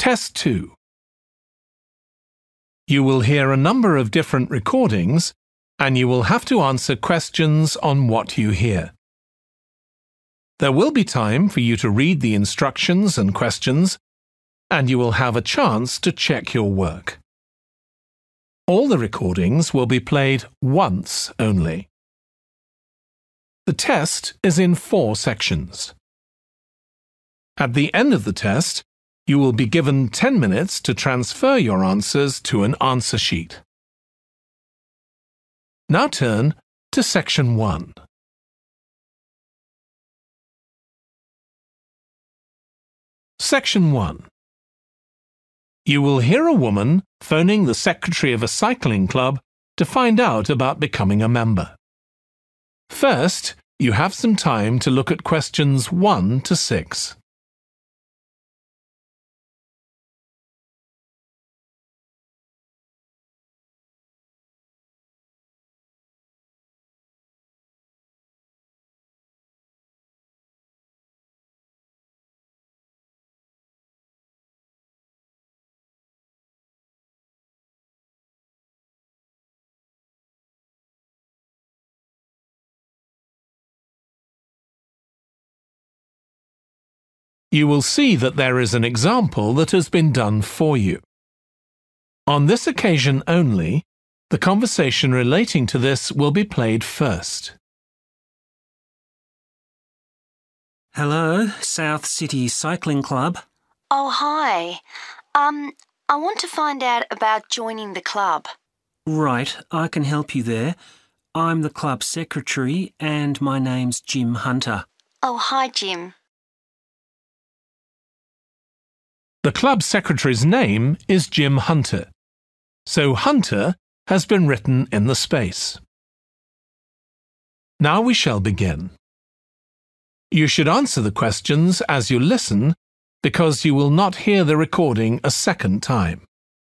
Test 2. You will hear a number of different recordings, and you will have to answer questions on what you hear. There will be time for you to read the instructions and questions, and you will have a chance to check your work. All the recordings will be played once only. The test is in 4 sections. At the end of the test, you will be given 10 minutes to transfer your answers to an answer sheet. Now turn to Section 1. Section 1. You will hear a woman phoning the secretary of a cycling club to find out about becoming a member. First, you have some time to look at questions 1 to 6. You will see that there is an example that has been done for you. On this occasion only, the conversation relating to this will be played first. Hello, South City Cycling Club. Oh, hi. I want to find out about joining the club. Right, I can help you there. I'm the club secretary and my name's Jim Hunter. Oh, hi, Jim. The club secretary's name is Jim Hunter, so Hunter has been written in the space. Now we shall begin. You should answer the questions as you listen because you will not hear the recording a second time.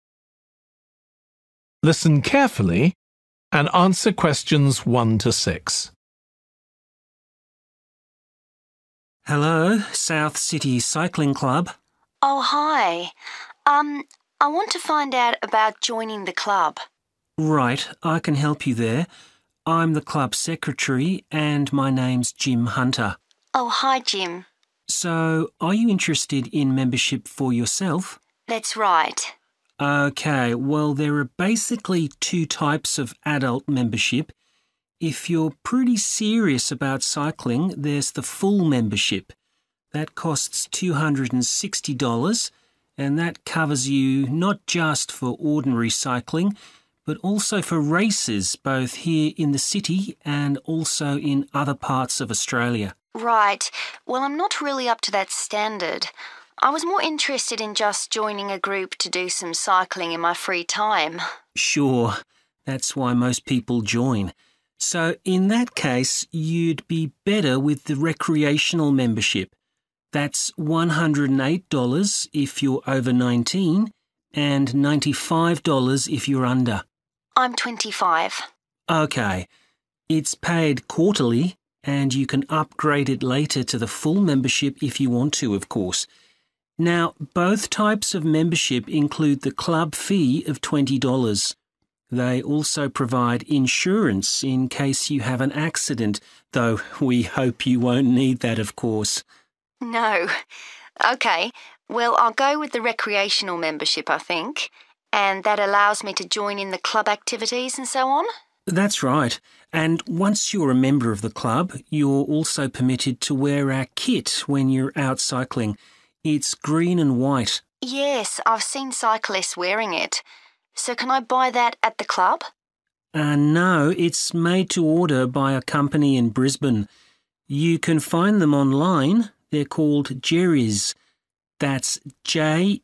Listen carefully and answer questions 1 to 6. Hello, South City Cycling Club. Oh, hi. I want to find out about joining the club. Right, I can help you there. I'm the club secretary and my name's Jim Hunter. Oh, hi, Jim. So, are you interested in membership for yourself? That's right. Okay, well, there are basically 2 types of adult membership. If you're pretty serious about cycling, there's the full membership. That costs $260, and that covers you not just for ordinary cycling, but also for races both here in the city and also in other parts of Australia. Right. Well, I'm not really up to that standard. I was more interested in just joining a group to do some cycling in my free time. Sure, that's why most people join. So in that case, you'd be better with the recreational membership. That's $108 if you're over 19 and $95 if you're under. I'm 25. Okay. It's paid quarterly and you can upgrade it later to the full membership if you want to, of course. Now, both types of membership include the club fee of $20. They also provide insurance in case you have an accident, though we hope you won't need that, of course. No. Okay, well, I'll go with the recreational membership, I think, and that allows me to join in the club activities and so on? That's right. And once you're a member of the club, you're also permitted to wear our kit when you're out cycling. It's green and white. Yes, I've seen cyclists wearing it. So can I buy that at the club? No, it's made to order by a company in Brisbane. You can find them online. They're called Jerry's. That's Jerriz.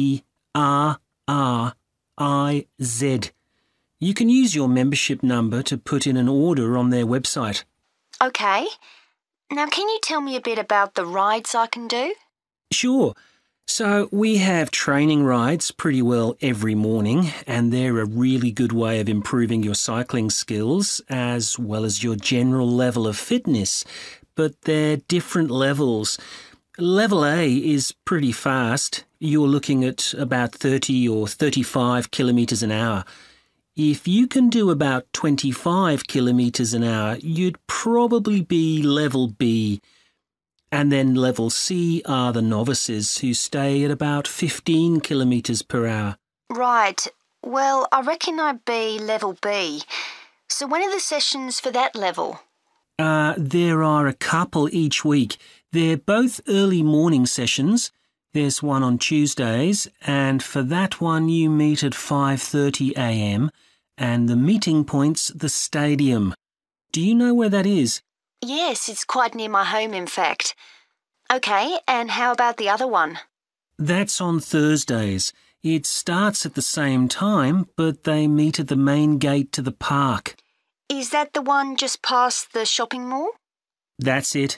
You can use your membership number to put in an order on their website. Okay. Now, can you tell me a bit about the rides I can do? Sure. So we have training rides pretty well every morning, and they're a really good way of improving your cycling skills as well as your general level of fitness. But they're different levels. Level A is pretty fast. You're looking at about 30 or 35 kilometres an hour. If you can do about 25 kilometres an hour, you'd probably be level B. And then level C are the novices who stay at about 15 kilometres per hour. Right. Well, I reckon I'd be level B. So when are the sessions for that level? There are a couple each week. They're both early morning sessions. There's one on Tuesdays, and for that one you meet at 5:30 a.m, and the meeting point's the stadium. Do you know where that is? Yes, it's quite near my home, in fact. OK, and how about the other one? That's on Thursdays. It starts at the same time, but they meet at the main gate to the park. Is that the one just past the shopping mall? That's it.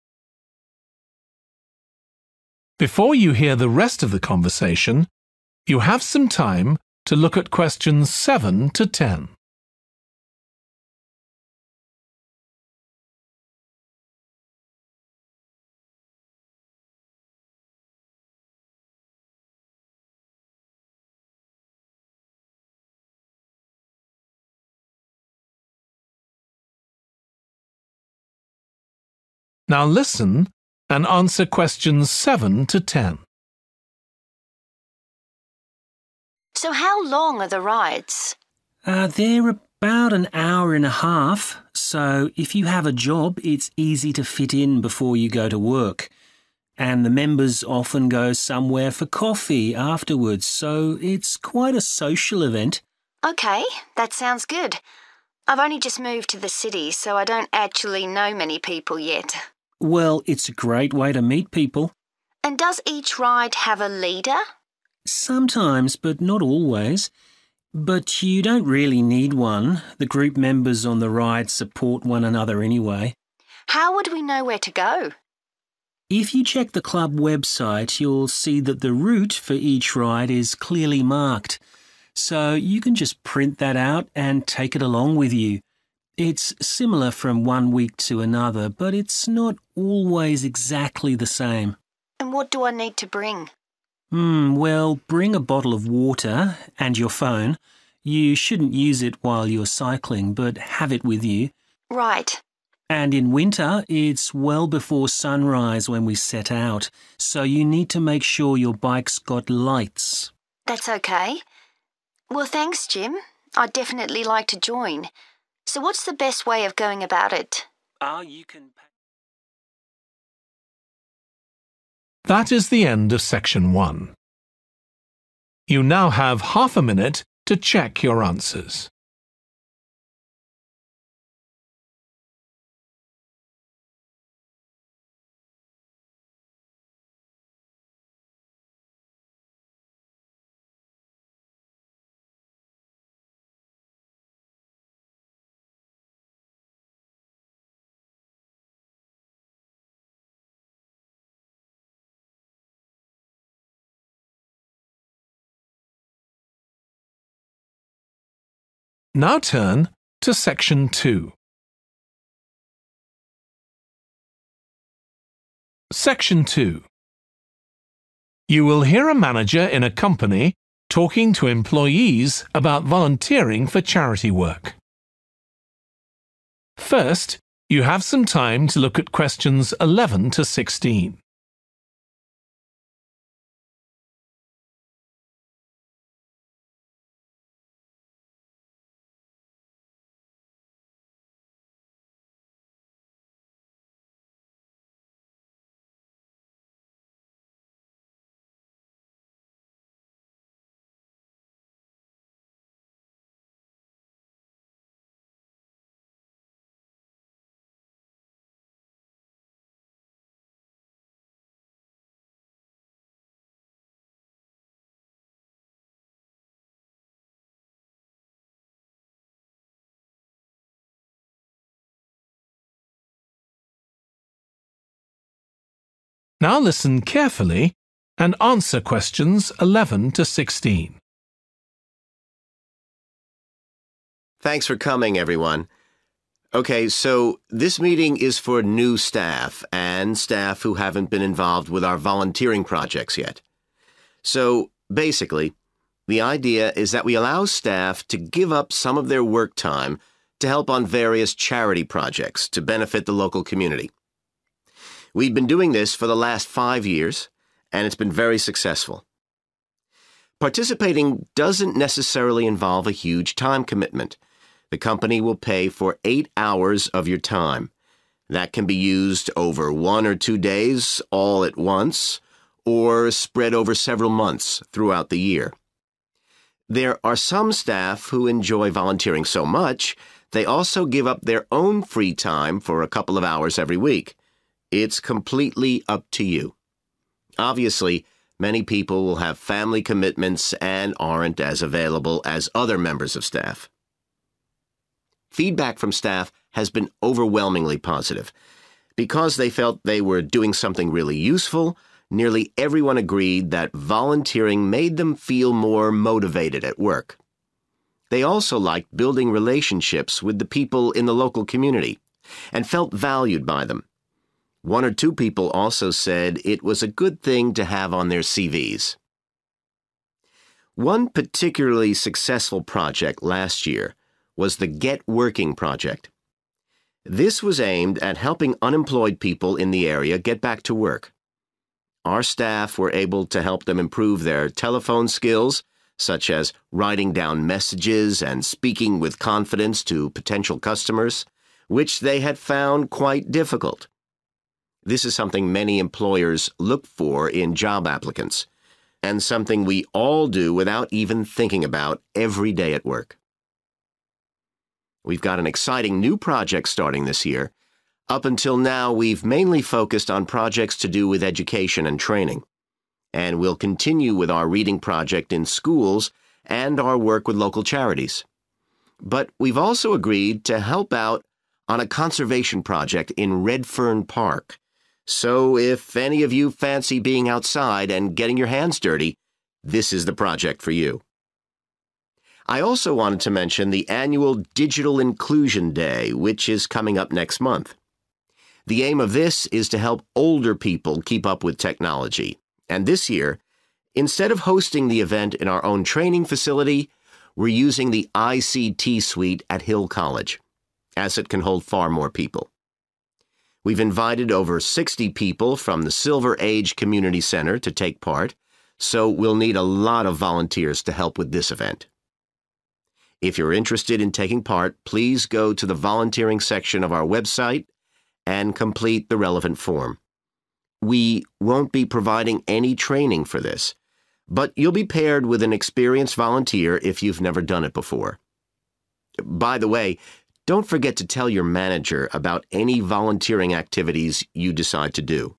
Before you hear the rest of the conversation, you have some time to look at questions 7 to 10. Now listen and answer questions 7 to 10. So how long are the rides? They're about an hour and a half, so if you have a job, it's easy to fit in before you go to work. And the members often go somewhere for coffee afterwards, so it's quite a social event. OK, that sounds good. I've only just moved to the city, so I don't actually know many people yet. Well, it's a great way to meet people. And does each ride have a leader? Sometimes, but not always. But you don't really need one. The group members on the ride support one another anyway. How would we know where to go? If you check the club website, you'll see that the route for each ride is clearly marked. So you can just print that out and take it along with you. It's similar from one week to another, but it's not always exactly the same. And what do I need to bring? Well, bring a bottle of water and your phone. You shouldn't use it while you're cycling, but have it with you. Right. And in winter, it's well before sunrise when we set out, so you need to make sure your bike's got lights. That's OK. Well, thanks, Jim. I'd definitely like to join. So what's the best way of going about it? You can... That is the end of section 1. You now have half a minute to check your answers. Now turn to section 2. Section 2. You will hear a manager in a company talking to employees about volunteering for charity work. First, you have some time to look at questions 11 to 16. Now listen carefully and answer questions 11 to 16. Thanks for coming, everyone. Okay, so this meeting is for new staff and staff who haven't been involved with our volunteering projects yet. So basically, the idea is that we allow staff to give up some of their work time to help on various charity projects to benefit the local community. We've been doing this for the last 5 years, and it's been very successful. Participating doesn't necessarily involve a huge time commitment. The company will pay for 8 hours of your time. That can be used over 1 or 2 days all at once, or spread over several months throughout the year. There are some staff who enjoy volunteering so much, they also give up their own free time for a couple of hours every week. It's completely up to you. Obviously, many people will have family commitments and aren't as available as other members of staff. Feedback from staff has been overwhelmingly positive. Because they felt they were doing something really useful, nearly everyone agreed that volunteering made them feel more motivated at work. They also liked building relationships with the people in the local community and felt valued by them. 1 or 2 people also said it was a good thing to have on their CVs. One particularly successful project last year was the Get Working project. This was aimed at helping unemployed people in the area get back to work. Our staff were able to help them improve their telephone skills, such as writing down messages and speaking with confidence to potential customers, which they had found quite difficult. This is something many employers look for in job applicants, and something we all do without even thinking about every day at work. We've got an exciting new project starting this year. Up until now, we've mainly focused on projects to do with education and training. And we'll continue with our reading project in schools and our work with local charities. But we've also agreed to help out on a conservation project in Redfern Park. So if any of you fancy being outside and getting your hands dirty, this is the project for you. I also wanted to mention the annual Digital Inclusion Day, which is coming up next month. The aim of this is to help older people keep up with technology. And this year, instead of hosting the event in our own training facility, we're using the ICT suite at Hill College, as it can hold far more people. We've invited over 60 people from the Silver Age Community Center to take part, so we'll need a lot of volunteers to help with this event. If you're interested in taking part, please go to the volunteering section of our website and complete the relevant form. We won't be providing any training for this, but you'll be paired with an experienced volunteer if you've never done it before. By the way, don't forget to tell your manager about any volunteering activities you decide to do.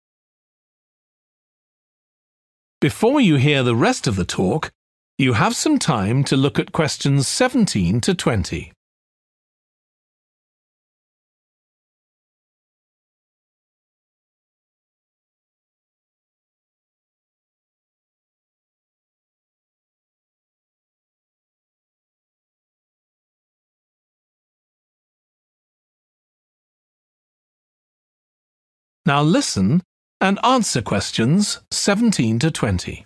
Before you hear the rest of the talk, you have some time to look at questions 17 to 20. Now listen and answer questions 17 to 20.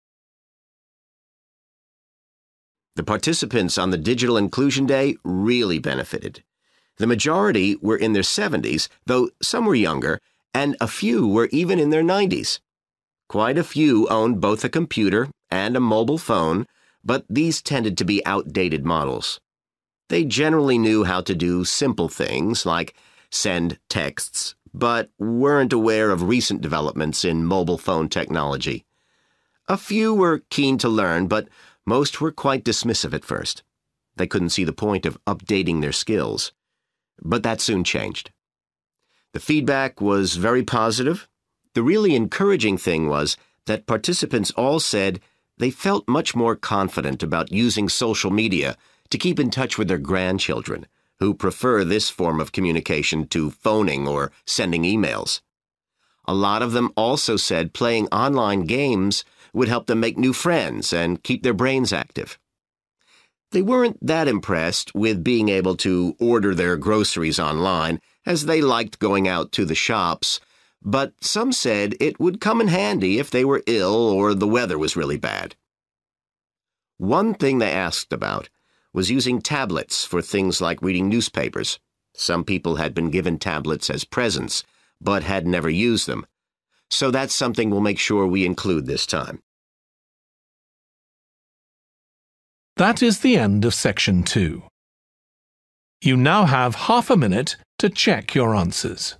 The participants on the Digital Inclusion Day really benefited. The majority were in their 70s, though some were younger, and a few were even in their 90s. Quite a few owned both a computer and a mobile phone, but these tended to be outdated models. They generally knew how to do simple things like send texts, but weren't aware of recent developments in mobile phone technology. A few were keen to learn, but most were quite dismissive at first. They couldn't see the point of updating their skills. But that soon changed. The feedback was very positive. The really encouraging thing was that participants all said they felt much more confident about using social media to keep in touch with their grandchildren, who prefer this form of communication to phoning or sending emails. A lot of them also said playing online games would help them make new friends and keep their brains active. They weren't that impressed with being able to order their groceries online, as they liked going out to the shops, but some said it would come in handy if they were ill or the weather was really bad. One thing they asked about was using tablets for things like reading newspapers. Some people had been given tablets as presents, but had never used them. So that's something we'll make sure we include this time. That is the end of section 2. You now have half a minute to check your answers.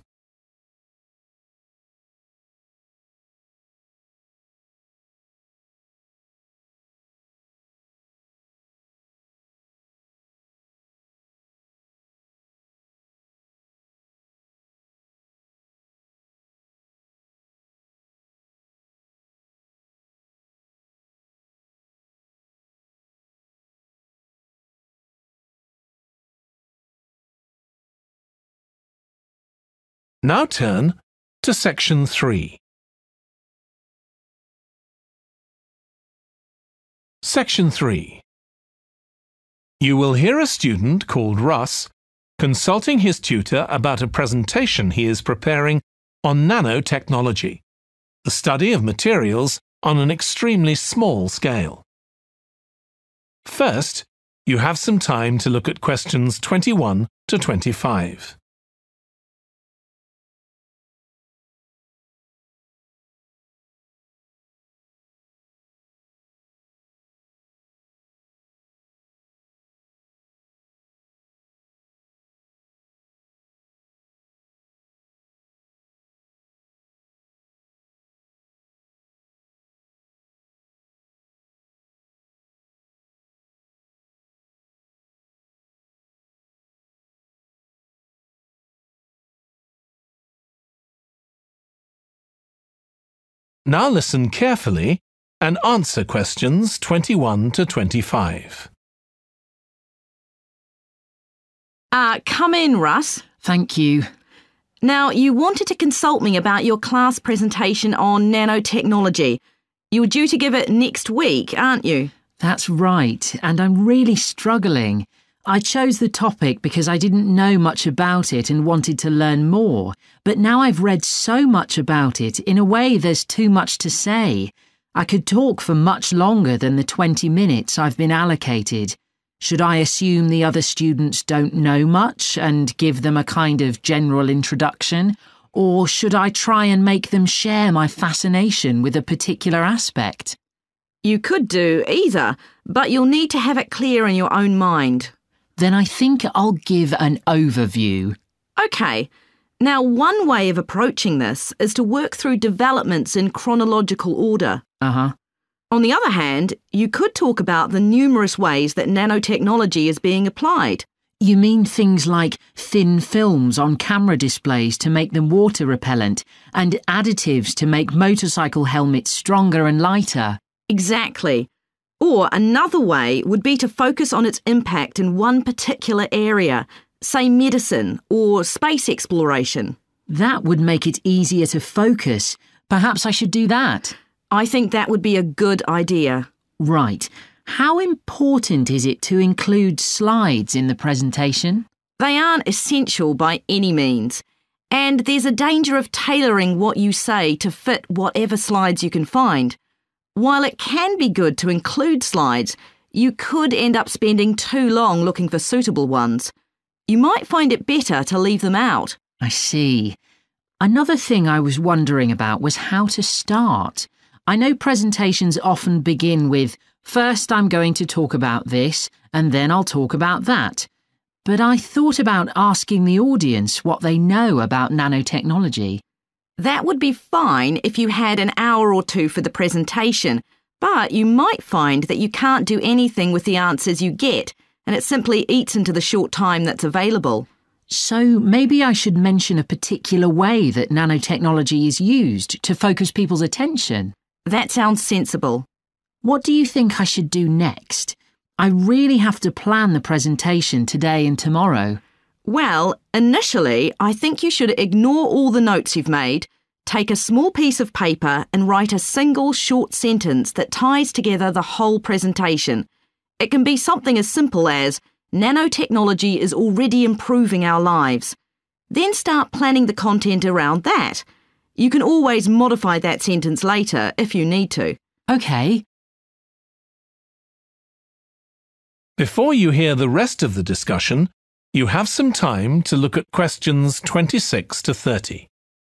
Now turn to section 3. Section 3. You will hear a student called Russ consulting his tutor about a presentation he is preparing on nanotechnology, the study of materials on an extremely small scale. First, you have some time to look at questions 21 to 25. Now listen carefully and answer questions 21 to 25. Come in, Russ. Thank you. Now, you wanted to consult me about your class presentation on nanotechnology. You were due to give it next week, aren't you? That's right, and I'm really struggling. I chose the topic because I didn't know much about it and wanted to learn more, but now I've read so much about it, in a way there's too much to say. I could talk for much longer than the 20 minutes I've been allocated. Should I assume the other students don't know much and give them a kind of general introduction, or should I try and make them share my fascination with a particular aspect? You could do either, but you'll need to have it clear in your own mind. Then I think I'll give an overview. OK. Now, one way of approaching this is to work through developments in chronological order. Uh-huh. On the other hand, you could talk about the numerous ways that nanotechnology is being applied. You mean things like thin films on camera displays to make them water repellent and additives to make motorcycle helmets stronger and lighter? Exactly. Or another way would be to focus on its impact in one particular area, say medicine or space exploration. That would make it easier to focus. Perhaps I should do that. I think that would be a good idea. Right. How important is it to include slides in the presentation? They aren't essential by any means, and there's a danger of tailoring what you say to fit whatever slides you can find. While it can be good to include slides, you could end up spending too long looking for suitable ones. You might find it better to leave them out. I see. Another thing I was wondering about was how to start. I know presentations often begin with, first I'm going to talk about this, and then I'll talk about that. But I thought about asking the audience what they know about nanotechnology. That would be fine if you had an hour or two for the presentation, but you might find that you can't do anything with the answers you get, and it simply eats into the short time that's available. So maybe I should mention a particular way that nanotechnology is used to focus people's attention. That sounds sensible. What do you think I should do next? I really have to plan the presentation today and tomorrow. Well, initially, I think you should ignore all the notes you've made, take a small piece of paper and write a single short sentence that ties together the whole presentation. It can be something as simple as, nanotechnology is already improving our lives. Then start planning the content around that. You can always modify that sentence later if you need to. OK. Before you hear the rest of the discussion, you have some time to look at questions 26 to 30.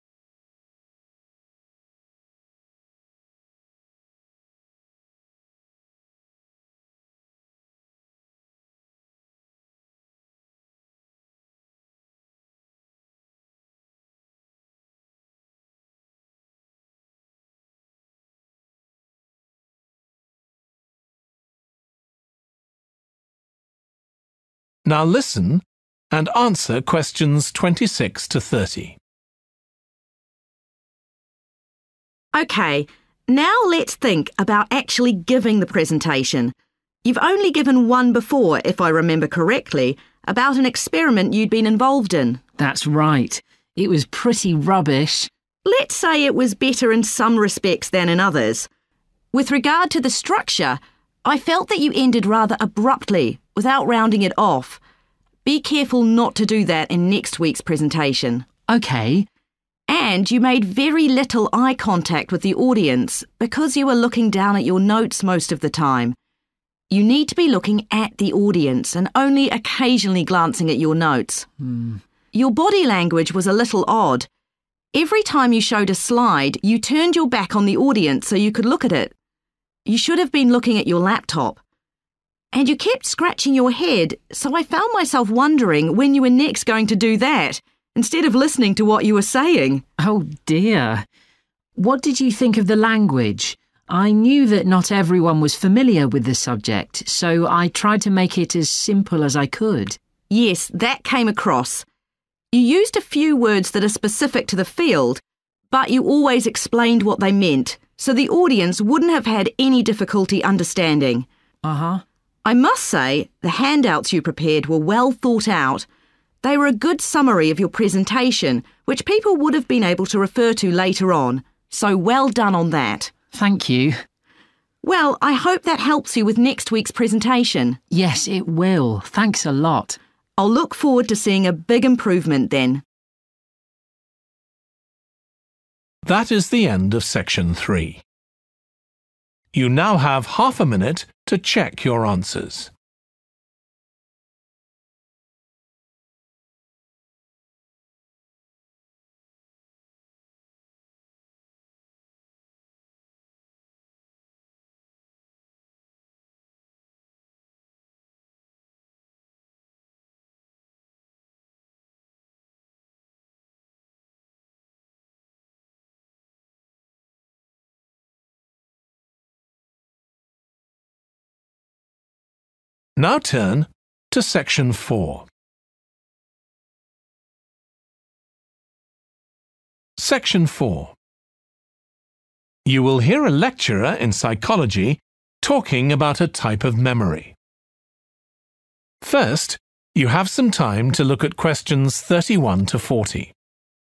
Now listen and answer questions 26 to 30. OK, now let's think about actually giving the presentation. You've only given one before, if I remember correctly, about an experiment you'd been involved in. That's right. It was pretty rubbish. Let's say it was better in some respects than in others. With regard to the structure, I felt that you ended rather abruptly, without rounding it off. Be careful not to do that in next week's presentation. OK. And you made very little eye contact with the audience because you were looking down at your notes most of the time. You need to be looking at the audience and only occasionally glancing at your notes. Your body language was a little odd. Every time you showed a slide, you turned your back on the audience so you could look at it. You should have been looking at your laptop. And you kept scratching your head, so I found myself wondering when you were next going to do that, instead of listening to what you were saying. Oh dear. What did you think of the language? I knew that not everyone was familiar with the subject, so I tried to make it as simple as I could. Yes, that came across. You used a few words that are specific to the field, but you always explained what they meant, so the audience wouldn't have had any difficulty understanding. Uh-huh. I must say, the handouts you prepared were well thought out. They were a good summary of your presentation, which people would have been able to refer to later on, so well done on that. Thank you. Well, I hope that helps you with next week's presentation. Yes, it will. Thanks a lot. I'll look forward to seeing a big improvement then. That is the end of section 3. You now have half a minute to check your answers. Now turn to section 4. Section 4. You will hear a lecturer in psychology talking about a type of memory. First, you have some time to look at questions 31 to 40.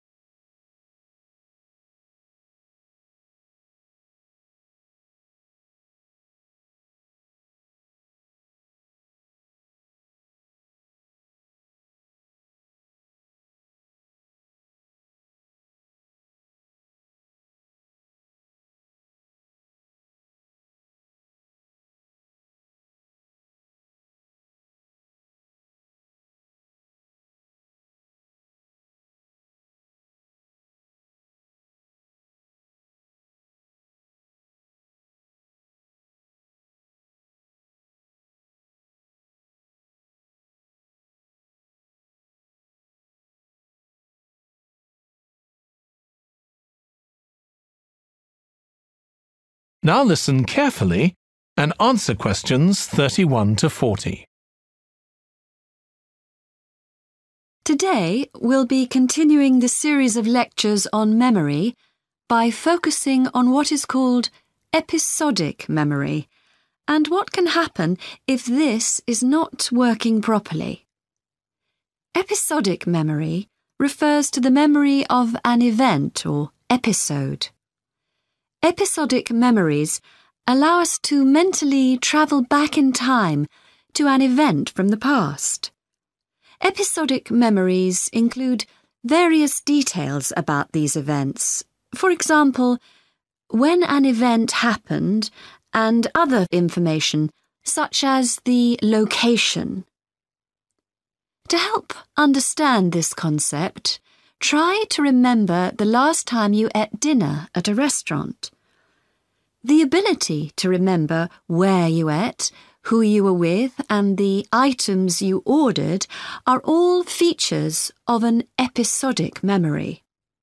Now listen carefully and answer questions 31 to 40. Today, we'll be continuing the series of lectures on memory by focusing on what is called episodic memory and what can happen if this is not working properly. Episodic memory refers to the memory of an event or episode. Episodic memories allow us to mentally travel back in time to an event from the past. Episodic memories include various details about these events. For example, when an event happened and other information such as the location. To help understand this concept, try to remember the last time you ate dinner at a restaurant. The ability to remember where you ate, who you were with, and the items you ordered are all features of an episodic memory.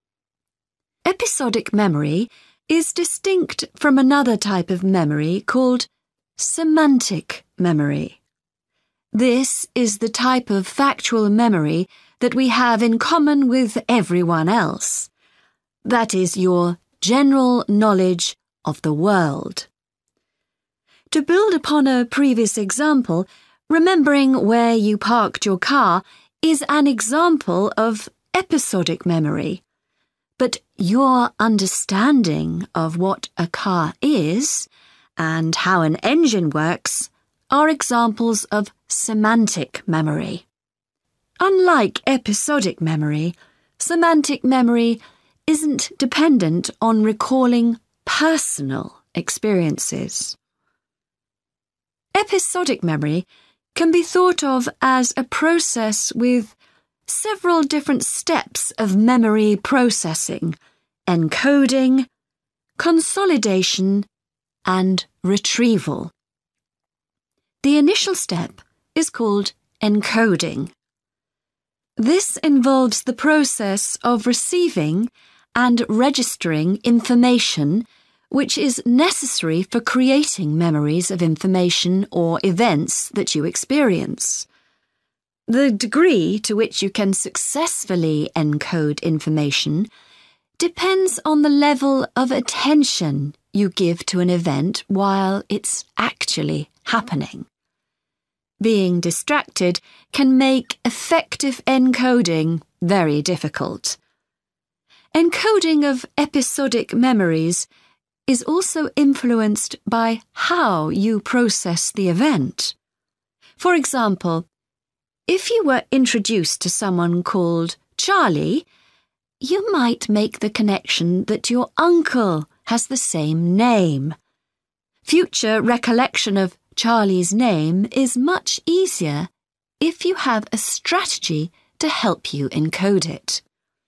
Episodic memory is distinct from another type of memory called semantic memory. This is the type of factual memory that we have in common with everyone else. That is your general knowledge of the world. To build upon a previous example, remembering where you parked your car is an example of episodic memory. But your understanding of what a car is and how an engine works are examples of semantic memory. Unlike episodic memory, semantic memory isn't dependent on recalling personal experiences. Episodic memory can be thought of as a process with several different steps of memory processing, encoding, consolidation, and retrieval. The initial step is called encoding. This involves the process of receiving and registering information which is necessary for creating memories of information or events that you experience. The degree to which you can successfully encode information depends on the level of attention you give to an event while it's actually happening. Being distracted can make effective encoding very difficult. Encoding of episodic memories is also influenced by how you process the event. For example, if you were introduced to someone called Charlie, you might make the connection that your uncle has the same name. Future recollection of Charlie's name is much easier if you have a strategy to help you encode it.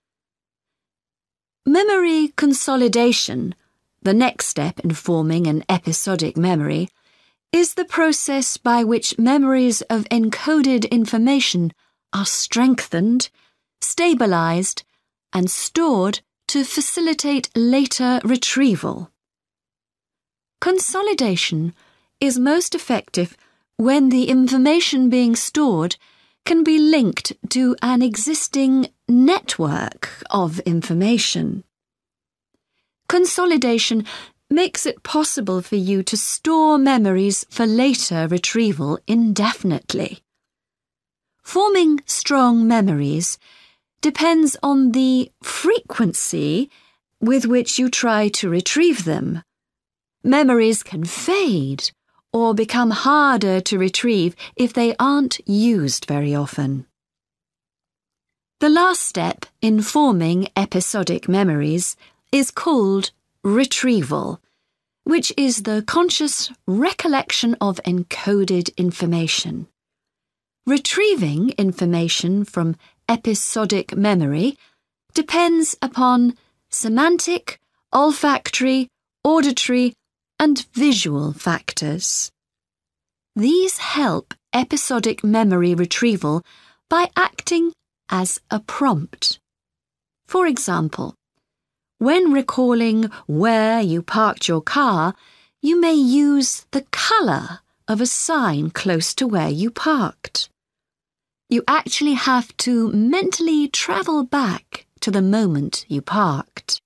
Memory consolidation, the next step in forming an episodic memory, is the process by which memories of encoded information are strengthened, stabilized, and stored to facilitate later retrieval. Consolidation is most effective when the information being stored can be linked to an existing network of information. Consolidation makes it possible for you to store memories for later retrieval indefinitely. Forming strong memories depends on the frequency with which you try to retrieve them. Memories can fade or become harder to retrieve if they aren't used very often. The last step in forming episodic memories is called retrieval, which is the conscious recollection of encoded information. Retrieving information from episodic memory depends upon semantic, olfactory, auditory, and visual factors. These help episodic memory retrieval by acting as a prompt. For example, when recalling where you parked your car, you may use the colour of a sign close to where you parked. You actually have to mentally travel back to the moment you parked.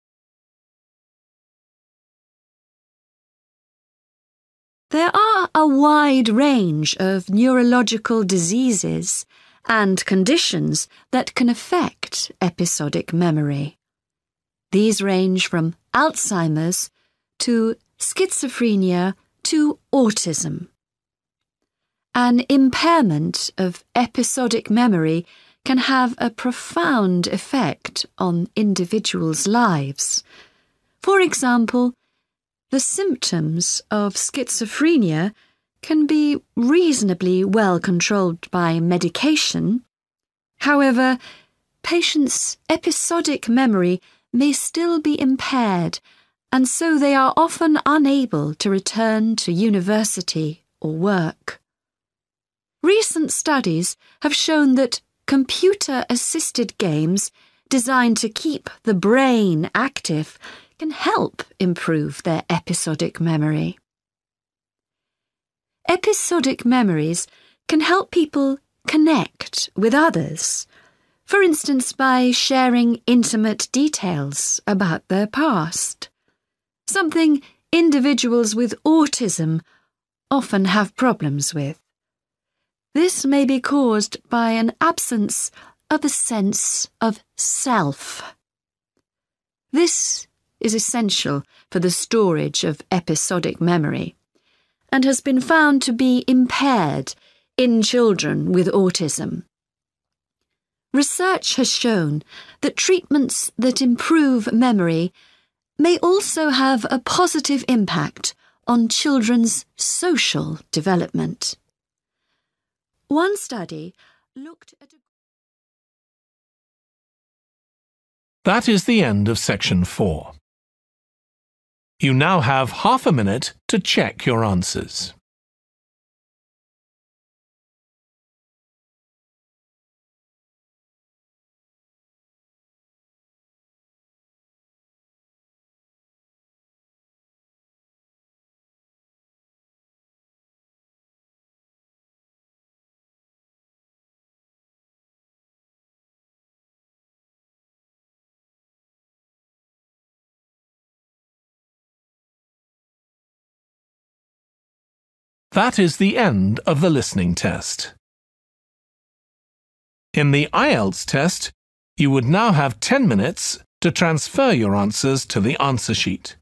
There are a wide range of neurological diseases and conditions that can affect episodic memory. These range from Alzheimer's to schizophrenia to autism. An impairment of episodic memory can have a profound effect on individuals' lives. For example, the symptoms of schizophrenia can be reasonably well controlled by medication. However, patients' episodic memory may still be impaired, and so they are often unable to return to university or work. Recent studies have shown that computer-assisted games designed to keep the brain active can help improve their episodic memory. Episodic memories can help people connect with others, for instance by sharing intimate details about their past, something individuals with autism often have problems with. This may be caused by an absence of a sense of self. This is essential for the storage of episodic memory and has been found to be impaired in children with autism. Research has shown that treatments that improve memory may also have a positive impact on children's social development. One study looked at That is the end of section 4. You now have half a minute to check your answers. That is the end of the listening test. In the IELTS test, you would now have 10 minutes to transfer your answers to the answer sheet.